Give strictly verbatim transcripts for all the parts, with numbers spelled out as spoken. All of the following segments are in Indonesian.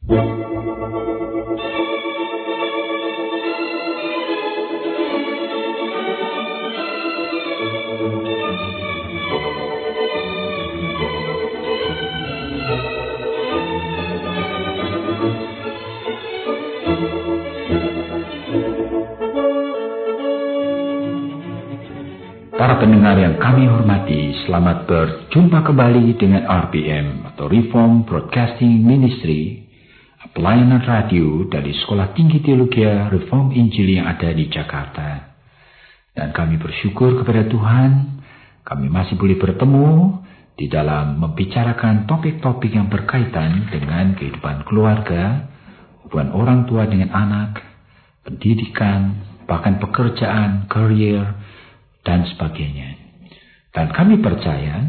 Para pendengar yang kami hormati, selamat berjumpa kembali dengan R B M atau Reform Broadcasting Ministry, pelayanan radio dari Sekolah Tinggi Teologi Reform Injil yang ada di Jakarta. Dan kami bersyukur kepada Tuhan, kami masih boleh bertemu di dalam membicarakan topik-topik yang berkaitan dengan kehidupan keluarga, hubungan orang tua dengan anak, pendidikan, bahkan pekerjaan, career, dan sebagainya. Dan kami percaya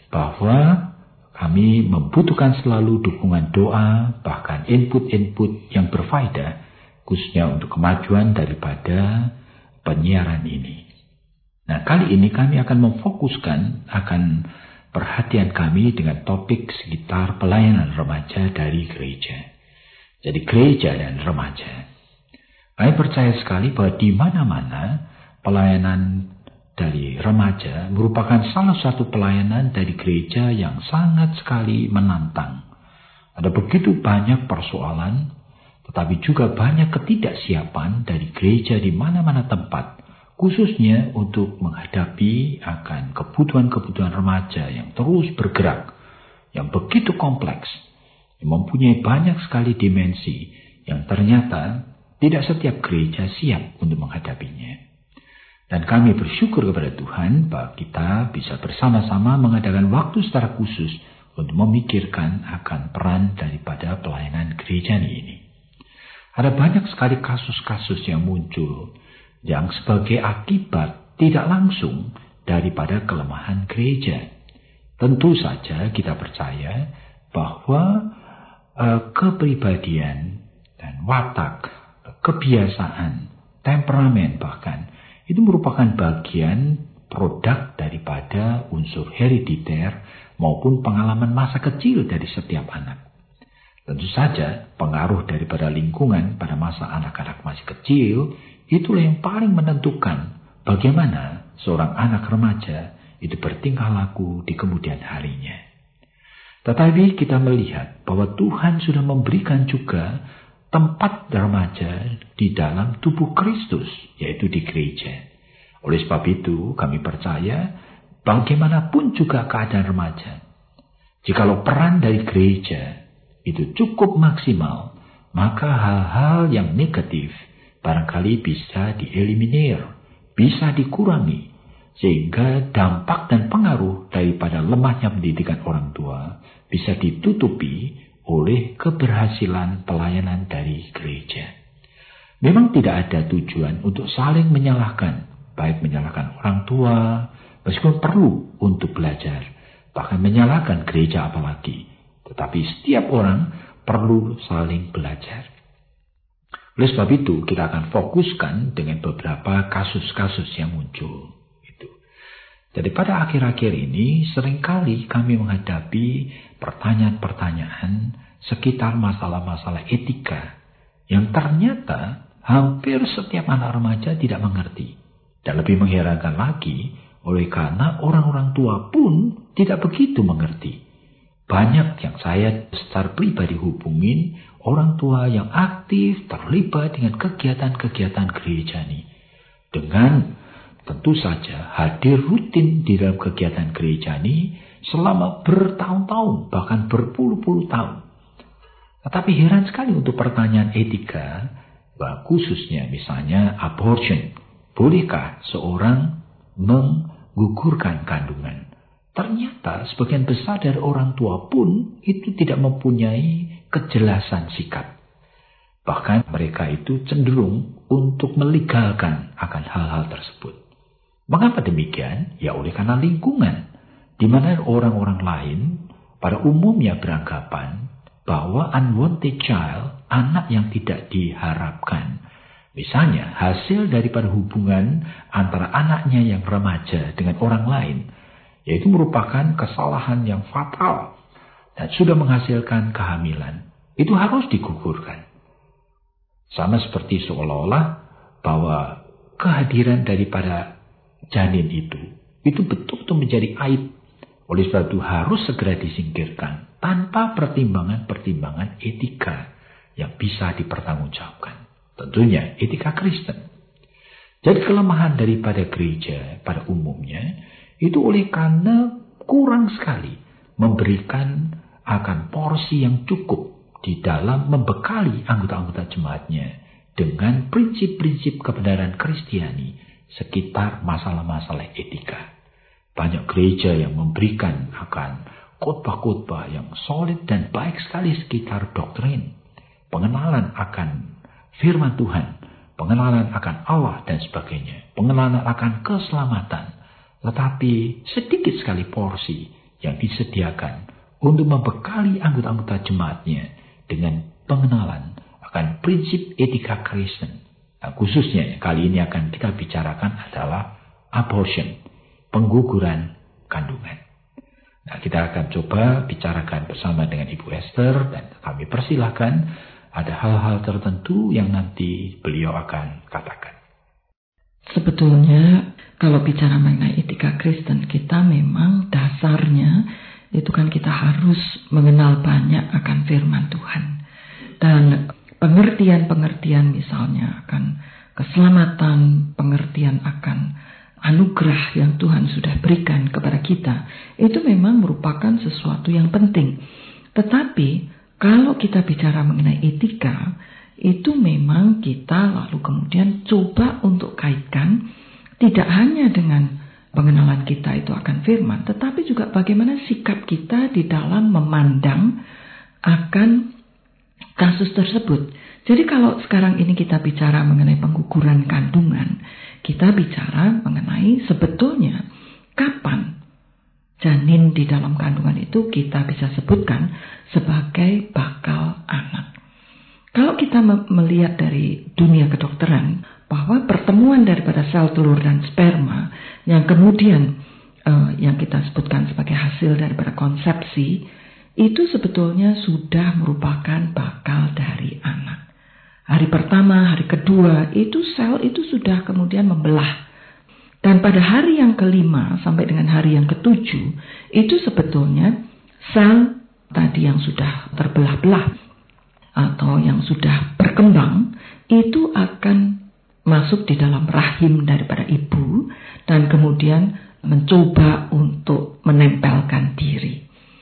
bahwa kami membutuhkan selalu dukungan doa, bahkan input-input yang berfaedah, khususnya untuk kemajuan daripada penyiaran ini. Nah, kali ini kami akan memfokuskan akan perhatian kami dengan topik sekitar pelayanan remaja dari gereja. Jadi gereja dan remaja. Kami percaya sekali bahwa di mana-mana pelayanan dari remaja merupakan salah satu pelayanan dari gereja yang sangat sekali menantang. Ada begitu banyak persoalan, tetapi juga banyak ketidaksiapan dari gereja di mana-mana tempat, khususnya untuk menghadapi akan kebutuhan-kebutuhan remaja yang terus bergerak, yang begitu kompleks, yang mempunyai banyak sekali dimensi, yang ternyata tidak setiap gereja siap untuk menghadapinya. Dan kami bersyukur kepada Tuhan bahwa kita bisa bersama-sama mengadakan waktu secara khusus untuk memikirkan akan peran daripada pelayanan gereja ini. Ada banyak sekali kasus-kasus yang muncul yang sebagai akibat tidak langsung daripada kelemahan gereja. Tentu saja kita percaya bahwa uh, kepribadian dan watak, kebiasaan, temperamen bahkan, itu merupakan bagian produk daripada unsur herediter maupun pengalaman masa kecil dari setiap anak. Tentu saja pengaruh daripada lingkungan pada masa anak-anak masih kecil itulah yang paling menentukan bagaimana seorang anak remaja itu bertingkah laku di kemudian harinya. Tetapi kita melihat bahwa Tuhan sudah memberikan juga tempat remaja di dalam tubuh Kristus, yaitu di gereja. Oleh sebab itu, kami percaya bagaimanapun juga keadaan remaja, jikalau peran dari gereja itu cukup maksimal, maka hal-hal yang negatif barangkali bisa dieliminir, bisa dikurangi, sehingga dampak dan pengaruh daripada lemahnya pendidikan orang tua bisa ditutupi oleh keberhasilan pelayanan dari gereja. Memang tidak ada tujuan untuk saling menyalahkan, baik menyalahkan orang tua, meskipun perlu untuk belajar, bahkan menyalahkan gereja apalagi. Tetapi setiap orang perlu saling belajar. Oleh sebab itu, kita akan fokuskan dengan beberapa kasus-kasus yang muncul. Itu. Jadi pada akhir-akhir ini, seringkali kami menghadapi pertanyaan-pertanyaan sekitar masalah-masalah etika yang ternyata hampir setiap anak remaja tidak mengerti. Dan lebih mengherankan lagi, oleh karena orang-orang tua pun tidak begitu mengerti. Banyak yang saya secara pribadi hubungin orang tua yang aktif terlibat dengan kegiatan-kegiatan gereja ini. Dengan tentu saja hadir rutin di dalam kegiatan gereja ini selama bertahun-tahun, bahkan berpuluh-puluh tahun. Tetapi heran sekali untuk pertanyaan etika, khususnya misalnya abortion. Bolehkah seorang menggugurkan kandungan? Ternyata sebagian besar dari orang tua pun itu tidak mempunyai kejelasan sikap. Bahkan mereka itu cenderung untuk melegalkan akan hal-hal tersebut. Mengapa demikian? Ya oleh karena lingkungan, di mana orang-orang lain pada umumnya beranggapan bahwa unwanted child, anak yang tidak diharapkan, misalnya hasil daripada hubungan antara anaknya yang remaja dengan orang lain, yaitu merupakan kesalahan yang fatal dan sudah menghasilkan kehamilan. itu harus digugurkan. Sama seperti seolah-olah bahwa kehadiran daripada janin itu, itu betul-betul menjadi aib. Oleh sebab itu harus segera disingkirkan tanpa pertimbangan-pertimbangan etika yang bisa dipertanggungjawabkan. Tentunya etika Kristen. Jadi kelemahan daripada gereja pada umumnya itu oleh karena kurang sekali memberikan akan porsi yang cukup di dalam membekali anggota-anggota jemaatnya dengan prinsip-prinsip kebenaran Kristiani sekitar masalah-masalah etika. Banyak gereja yang memberikan akan khotbah-khotbah yang solid dan baik sekali sekitar doktrin, pengenalan akan firman Tuhan, pengenalan akan Allah dan sebagainya, pengenalan akan keselamatan. Tetapi sedikit sekali porsi yang disediakan untuk membekali anggota-anggota jemaatnya dengan pengenalan akan prinsip etika Kristen. Nah, khususnya kali ini akan kita bicarakan adalah abortion, pengguguran kandungan. Nah, kita akan coba bicarakan bersama dengan Ibu Esther dan kami persilahkan ada hal-hal tertentu yang nanti beliau akan katakan. Sebetulnya kalau bicara mengenai etika Kristen, kita memang dasarnya itu kan kita harus mengenal banyak akan firman Tuhan. Dan pengertian-pengertian misalnya akan keselamatan, pengertian akan anugerah yang Tuhan sudah berikan kepada kita, itu memang merupakan sesuatu yang penting. Tetapi kalau kita bicara mengenai etika, itu memang kita lalu kemudian coba untuk kaitkan tidak hanya dengan pengenalan kita itu akan firman, tetapi juga bagaimana sikap kita di dalam memandang akan kasus tersebut. Jadi kalau sekarang ini kita bicara mengenai pengguguran kandungan, kita bicara mengenai sebetulnya kapan janin di dalam kandungan itu kita bisa sebutkan sebagai bakal anak. Kalau kita melihat dari dunia kedokteran bahwa pertemuan daripada sel telur dan sperma yang kemudian uh, yang kita sebutkan sebagai hasil daripada konsepsi itu sebetulnya sudah merupakan bakal dari anak. Hari pertama, hari kedua itu sel itu sudah kemudian membelah. Dan pada hari yang kelima sampai dengan hari yang ketujuh itu sebetulnya sel tadi yang sudah terbelah-belah atau yang sudah berkembang itu akan masuk di dalam rahim daripada ibu dan kemudian mencoba untuk menempelkan diri.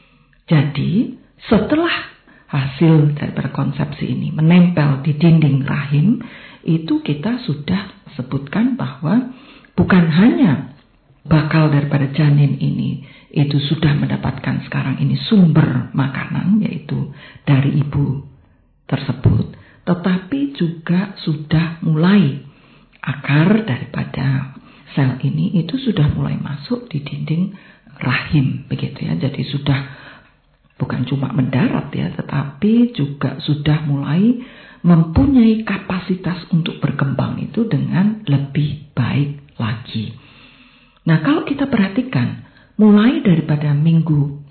Jadi setelah hasil daripada konsepsi ini menempel di dinding rahim, itu kita sudah sebutkan bahwa bukan hanya bakal daripada janin ini itu sudah mendapatkan sekarang ini sumber makanan yaitu dari ibu tersebut, tetapi juga sudah mulai akar daripada sel ini itu sudah mulai masuk di dinding rahim begitu ya. Jadi sudah bukan cuma mendarat ya, tetapi juga sudah mulai mempunyai kapasitas untuk berkembang itu dengan lebih baik lagi. Nah, kalau kita perhatikan mulai daripada minggu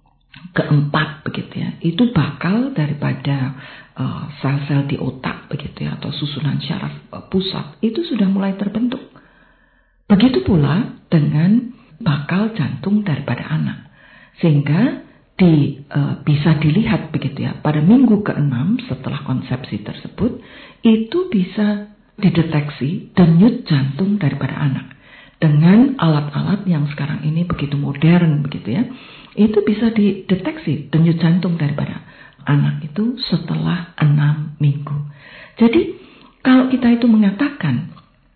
keempat begitu ya, itu bakal daripada uh, sel-sel di otak begitu ya, atau susunan syaraf uh, pusat itu sudah mulai terbentuk. Begitu pula dengan bakal jantung daripada anak, sehingga di uh, bisa dilihat begitu ya, pada minggu keenam setelah konsepsi tersebut itu bisa dideteksi denyut jantung daripada anak dengan alat-alat yang sekarang ini begitu modern begitu ya. Itu bisa dideteksi denyut jantung daripada anak itu setelah enam minggu. Jadi kalau kita itu mengatakan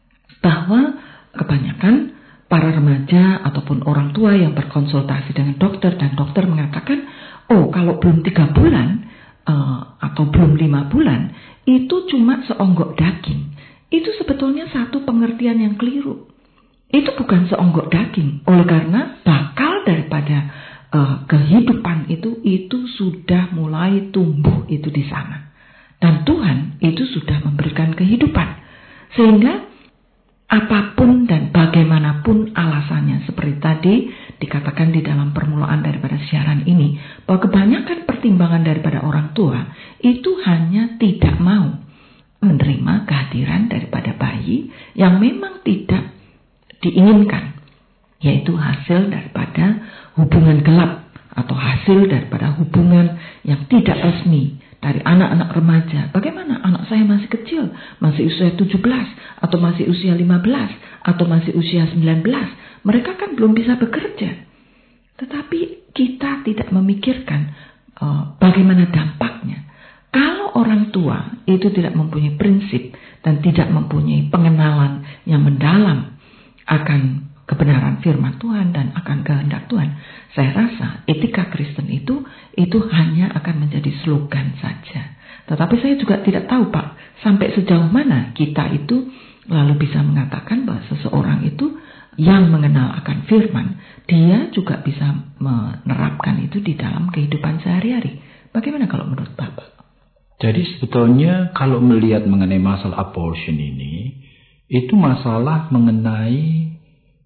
bahwa kebanyakan para remaja ataupun orang tua yang berkonsultasi dengan dokter dan dokter mengatakan, oh kalau belum tiga bulan uh, atau belum lima bulan itu cuma seonggok daging. Itu sebetulnya satu pengertian yang keliru. Itu bukan seonggok daging. Oleh karena bakal daripada Uh, kehidupan itu itu sudah mulai tumbuh itu di sana, dan Tuhan itu sudah memberikan kehidupan, sehingga apapun dan bagaimanapun alasannya, seperti tadi dikatakan di dalam permulaan daripada siaran ini, bahwa kebanyakan pertimbangan daripada orang tua itu hanya tidak mau menerima kehadiran daripada bayi yang memang tidak diinginkan, yaitu hasil daripada hubungan gelap atau hasil daripada hubungan yang tidak resmi dari anak-anak remaja. Bagaimana anak saya masih kecil, masih usia tujuh belas atau masih usia lima belas atau masih usia sembilan belas, mereka kan belum bisa bekerja. Tetapi kita tidak memikirkan uh, bagaimana dampaknya. Kalau orang tua itu tidak mempunyai prinsip dan tidak mempunyai pengenalan yang mendalam akan kebenaran firman Tuhan dan akan kehendak Tuhan, saya rasa etika Kristen itu itu hanya akan menjadi slogan saja. Tetapi saya juga tidak tahu, Pak, sampai sejauh mana kita itu lalu bisa mengatakan bahwa seseorang itu yang mengenal akan firman, dia juga bisa menerapkan itu di dalam kehidupan sehari-hari. Bagaimana kalau menurut Bapak? Jadi sebetulnya kalau melihat mengenai masalah abortion ini, itu masalah mengenai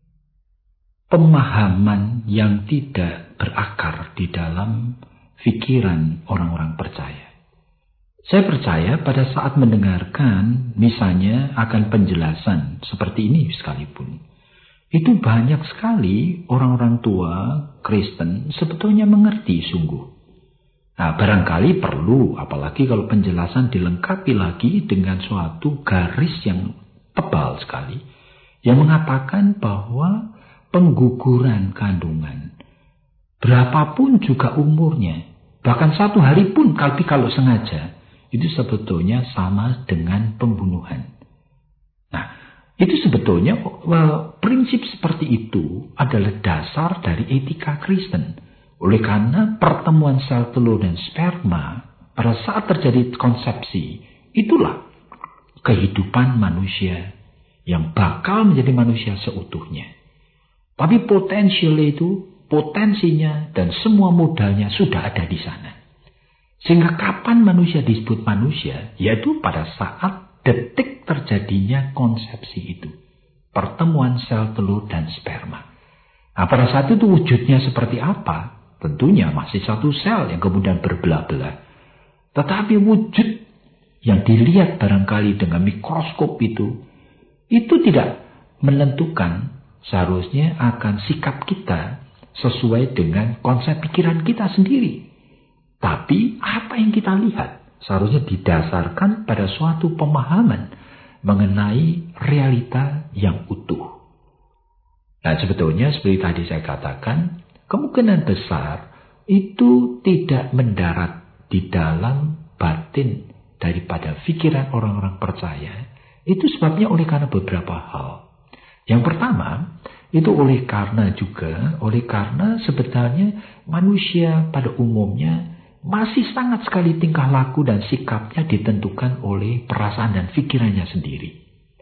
pemahaman yang tidak berakar di dalam pikiran orang-orang percaya. Saya percaya pada saat mendengarkan misalnya akan penjelasan seperti ini sekalipun, itu banyak sekali orang-orang tua Kristen sebetulnya mengerti sungguh. Nah, barangkali perlu, apalagi kalau penjelasan dilengkapi lagi dengan suatu garis yang tebal sekali, yang mengatakan bahwa pengguguran kandungan, berapapun juga umurnya, bahkan satu hari pun kalau, kalau sengaja, itu sebetulnya sama dengan pembunuhan. Nah, itu sebetulnya well, prinsip seperti itu adalah dasar dari etika Kristen. Oleh karena pertemuan sel telur dan sperma pada saat terjadi konsepsi, itulah kehidupan manusia yang bakal menjadi manusia seutuhnya. Tapi potensial itu, potensinya dan semua modalnya sudah ada di sana. Sehingga kapan manusia disebut manusia? Yaitu pada saat detik terjadinya konsepsi itu. Pertemuan sel telur dan sperma. Nah, pada saat itu wujudnya seperti apa? Tentunya masih satu sel yang kemudian berbelah-belah. Tetapi wujud yang dilihat barangkali dengan mikroskop itu, itu tidak menentukan seharusnya akan sikap kita sesuai dengan konsep pikiran kita sendiri. Tapi apa yang kita lihat seharusnya didasarkan pada suatu pemahaman mengenai realita yang utuh. Nah, sebetulnya seperti tadi saya katakan, kemungkinan besar itu tidak mendarat di dalam batin daripada pikiran orang-orang percaya. Itu sebabnya oleh karena beberapa hal. Yang pertama, itu oleh karena juga, oleh karena sebenarnya manusia pada umumnya masih sangat sekali tingkah laku dan sikapnya ditentukan oleh perasaan dan pikirannya sendiri.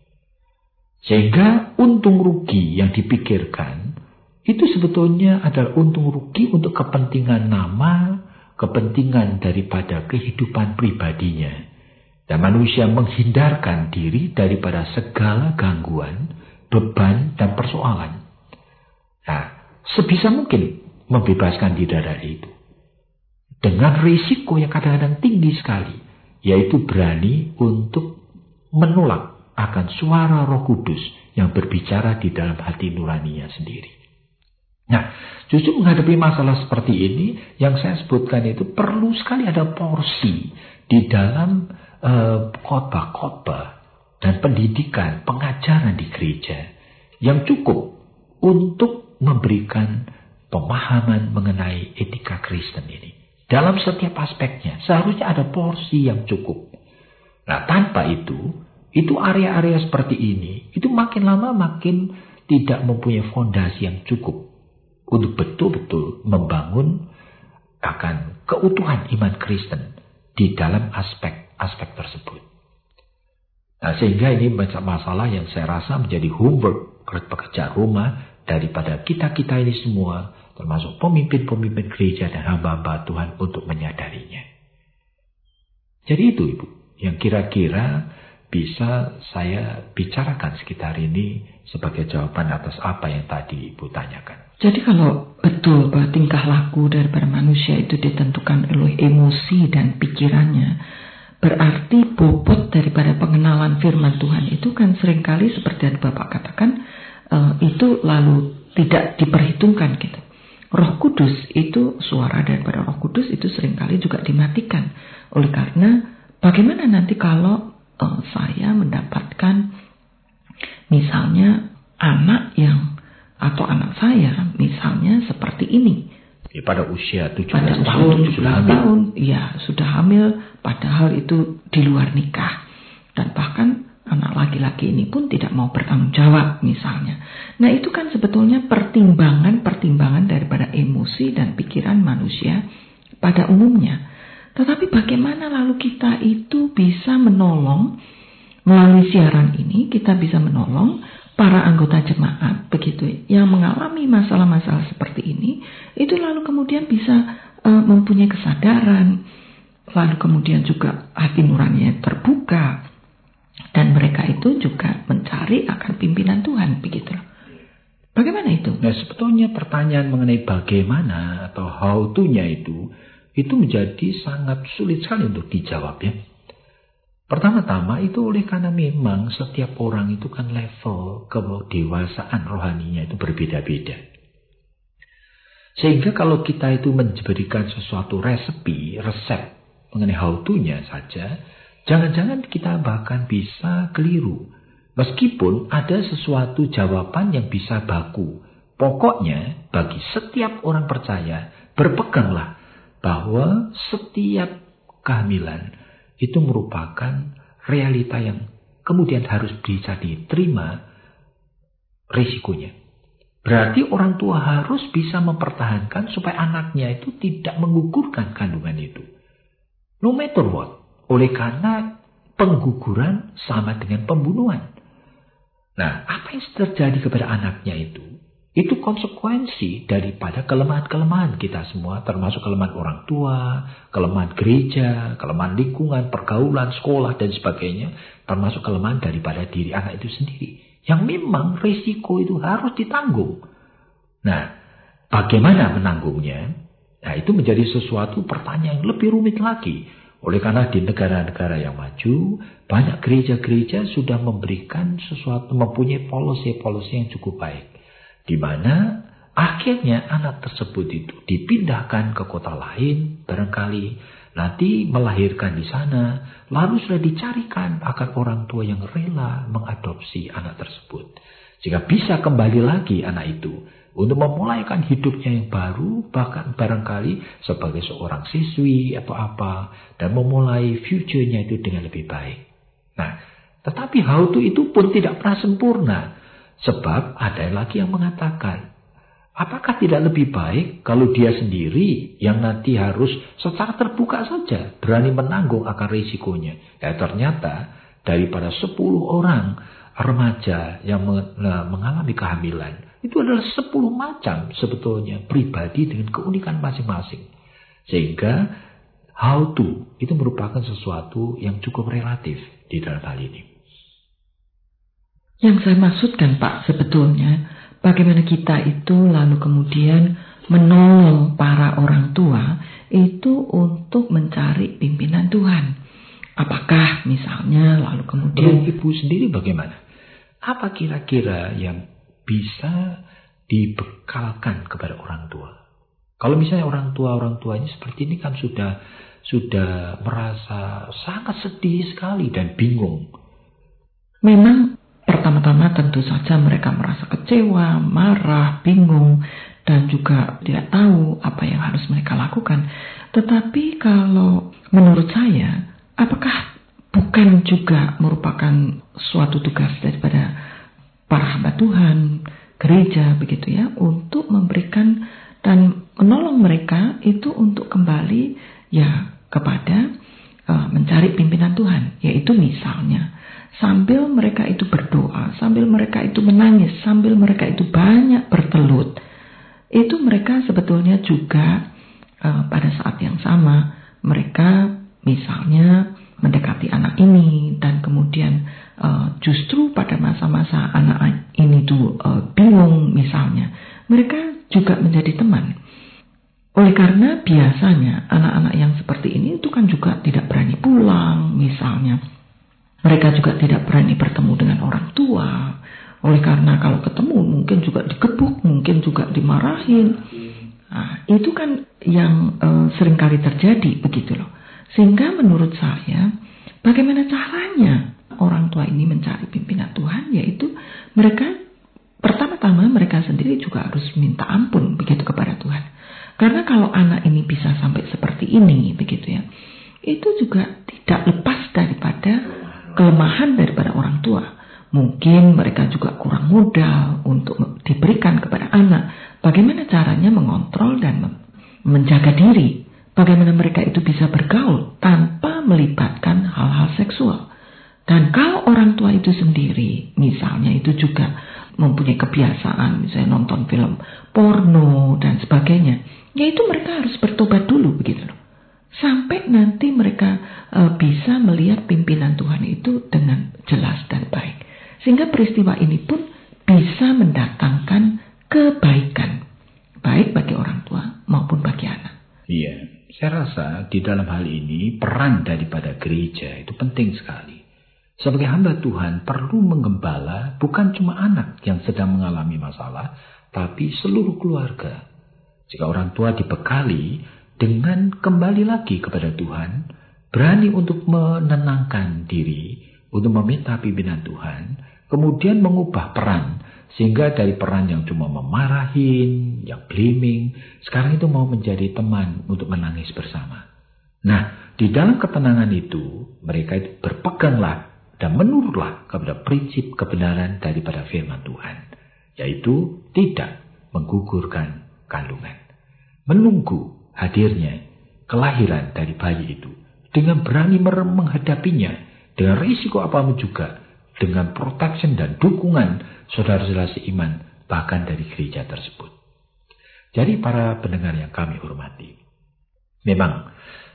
Sehingga untung rugi yang dipikirkan itu sebetulnya adalah untung rugi untuk kepentingan nama, kepentingan daripada kehidupan pribadinya. Dan manusia menghindarkan diri daripada segala gangguan, beban, dan persoalan. Nah, sebisa mungkin membebaskan diri dari itu. Dengan risiko yang kadang-kadang tinggi sekali, yaitu berani untuk menolak akan suara Roh Kudus yang berbicara di dalam hati nuraninya sendiri. Nah, justru menghadapi masalah seperti ini, yang saya sebutkan itu perlu sekali ada porsi di dalam uh, khotbah-khotbah dan pendidikan, pengajaran di gereja yang cukup untuk memberikan pemahaman mengenai etika Kristen ini. Dalam setiap aspeknya, seharusnya ada porsi yang cukup. Nah, tanpa itu, itu area-area seperti ini, itu makin lama makin tidak mempunyai fondasi yang cukup untuk betul-betul membangun akan keutuhan iman Kristen di dalam aspek-aspek tersebut. Nah, sehingga ini masalah yang saya rasa menjadi homework, pekerjaan rumah daripada kita-kita ini semua, termasuk pemimpin-pemimpin gereja dan hamba-hamba Tuhan untuk menyadarinya. Jadi itu, Ibu, yang kira-kira bisa saya bicarakan sekitar ini sebagai jawaban atas apa yang tadi Ibu tanyakan. Jadi kalau betul bahwa tingkah laku daripada manusia itu ditentukan oleh emosi dan pikirannya, berarti bobot daripada pengenalan firman Tuhan itu kan seringkali seperti yang Bapak katakan, uh, itu lalu tidak diperhitungkan gitu. Roh Kudus itu, suara daripada Roh Kudus itu seringkali juga dimatikan. Oleh karena bagaimana nanti kalau uh, saya mendapatkan misalnya anak yang atau anak saya misalnya seperti ini. Ya, pada usia tujuh pada belas usia tahun tujuh belas sudah hamil. tahun, ya sudah hamil, padahal itu di luar nikah. Dan bahkan anak laki-laki ini pun tidak mau bertanggung jawab misalnya. Nah itu kan sebetulnya pertimbangan-pertimbangan daripada emosi dan pikiran manusia pada umumnya. Tetapi bagaimana lalu kita itu bisa menolong, melalui siaran ini kita bisa menolong para anggota jemaat begitu yang mengalami masalah-masalah seperti ini, itu lalu kemudian bisa uh, mempunyai kesadaran, lalu kemudian juga hati nuraninya terbuka, dan mereka itu juga mencari akan pimpinan Tuhan begitu. Bagaimana itu? Nah, sebetulnya pertanyaan mengenai bagaimana atau how to-nya itu itu menjadi sangat sulit sekali untuk dijawab ya. Pertama-tama itu oleh karena memang setiap orang itu kan level kedewasaan rohaninya itu berbeda-beda. Sehingga kalau kita itu memberikan sesuatu resepi, resep mengenai how to-nya saja, jangan-jangan kita bahkan bisa keliru. Meskipun ada sesuatu jawaban yang bisa baku. Pokoknya bagi setiap orang percaya, berpeganglah bahwa setiap kehamilan itu merupakan realita yang kemudian harus bisa diterima risikonya. Berarti orang tua harus bisa mempertahankan supaya anaknya itu tidak menggugurkan kandungan itu. No matter what. Oleh karena pengguguran sama dengan pembunuhan. Nah, apa yang terjadi kepada anaknya itu? Itu konsekuensi daripada kelemahan-kelemahan kita semua, termasuk kelemahan orang tua, kelemahan gereja, kelemahan lingkungan, pergaulan, sekolah, dan sebagainya, termasuk kelemahan daripada diri anak itu sendiri. Yang memang risiko itu harus ditanggung. Nah, bagaimana menanggungnya? Nah, itu menjadi sesuatu pertanyaan yang lebih rumit lagi. Oleh karena di negara-negara yang maju, banyak gereja-gereja sudah memberikan sesuatu, mempunyai policy-policy yang cukup baik. Di mana akhirnya anak tersebut itu dipindahkan ke kota lain, barangkali nanti melahirkan di sana, lalu sudah dicarikan akan orang tua yang rela mengadopsi anak tersebut. Jika bisa kembali lagi anak itu untuk memulaikan hidupnya yang baru, bahkan barangkali sebagai seorang siswi atau apa, dan memulai future-nya itu dengan lebih baik. Nah, tetapi how to itu pun tidak pernah sempurna. Sebab ada lagi yang mengatakan, apakah tidak lebih baik kalau dia sendiri yang nanti harus secara terbuka saja berani menanggung akan risikonya. Ya ternyata daripada sepuluh orang remaja yang mengalami kehamilan, itu adalah sepuluh macam sebetulnya pribadi dengan keunikan masing-masing. Sehingga how to itu merupakan sesuatu yang cukup relatif di dalam hal ini. Yang saya maksudkan Pak sebetulnya bagaimana kita itu lalu kemudian menolong para orang tua itu untuk mencari pimpinan Tuhan. Apakah misalnya lalu kemudian Ibu sendiri bagaimana? Apa kira-kira yang bisa dibekalkan kepada orang tua? Kalau misalnya orang tua-orang tuanya seperti ini kan sudah sudah merasa sangat sedih sekali dan bingung. Memang pertama-tama tentu saja mereka merasa kecewa, marah, bingung, dan juga tidak tahu apa yang harus mereka lakukan. Tetapi kalau menurut saya, apakah bukan juga merupakan suatu tugas daripada para hamba Tuhan, gereja begitu ya, untuk memberikan dan menolong mereka itu untuk kembali ya kepada uh, mencari pimpinan Tuhan, yaitu misalnya sambil mereka itu berdoa, sambil mereka itu menangis, sambil mereka itu banyak bertelut, itu mereka sebetulnya juga uh, pada saat yang sama mereka misalnya mendekati anak ini, dan kemudian uh, justru pada masa-masa anak ini tuh uh, bingung misalnya, mereka juga menjadi teman. Oleh karena biasanya anak-anak yang seperti ini itu kan juga tidak berani pulang misalnya. Mereka juga tidak berani bertemu dengan orang tua. Oleh karena kalau ketemu mungkin juga digebuk, mungkin juga dimarahin. Nah, itu kan yang uh, seringkali terjadi begitu loh. Sehingga menurut saya, bagaimana caranya orang tua ini mencari pimpinan Tuhan, yaitu mereka pertama-tama mereka sendiri juga harus minta ampun begitu kepada Tuhan. Karena kalau anak ini bisa sampai seperti ini begitu ya, itu juga tidak lepas daripada kelemahan daripada orang tua. Mungkin mereka juga kurang modal untuk diberikan kepada anak. Bagaimana caranya mengontrol dan menjaga diri. Bagaimana mereka itu bisa bergaul tanpa melibatkan hal-hal seksual. Dan kalau orang tua itu sendiri, misalnya itu juga mempunyai kebiasaan, misalnya nonton film porno dan sebagainya, ya itu mereka harus bertobat dulu begitu loh. Sampai nanti mereka uh, bisa melihat pimpinan Tuhan itu dengan jelas dan baik. Sehingga peristiwa ini pun bisa mendatangkan kebaikan, baik bagi orang tua maupun bagi anak. Iya, saya rasa di dalam hal ini peran daripada gereja itu penting sekali. Sebagai hamba Tuhan perlu menggembala bukan cuma anak yang sedang mengalami masalah, tapi seluruh keluarga. Jika orang tua dibekali dengan kembali lagi kepada Tuhan, berani untuk menenangkan diri, untuk meminta pimpinan Tuhan, kemudian mengubah peran, sehingga dari peran yang cuma memarahin, yang blaming, sekarang itu mau menjadi teman untuk menangis bersama. Nah, di dalam ketenangan itu, mereka itu berpeganglah dan menurutlah kepada prinsip kebenaran daripada firman Tuhan, yaitu tidak menggugurkan kandungan. Menunggu hadirnya kelahiran dari bayi itu dengan berani menghadapinya dengan risiko apapun juga, dengan protection dan dukungan saudara-saudara seiman bahkan dari gereja tersebut. Jadi para pendengar yang kami hormati, memang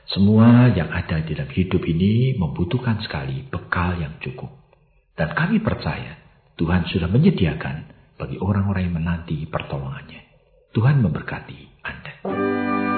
semua yang ada di dalam hidup ini membutuhkan sekali bekal yang cukup. Dan kami percaya Tuhan sudah menyediakan bagi orang-orang yang menanti pertolongannya. Tuhan memberkati Anda.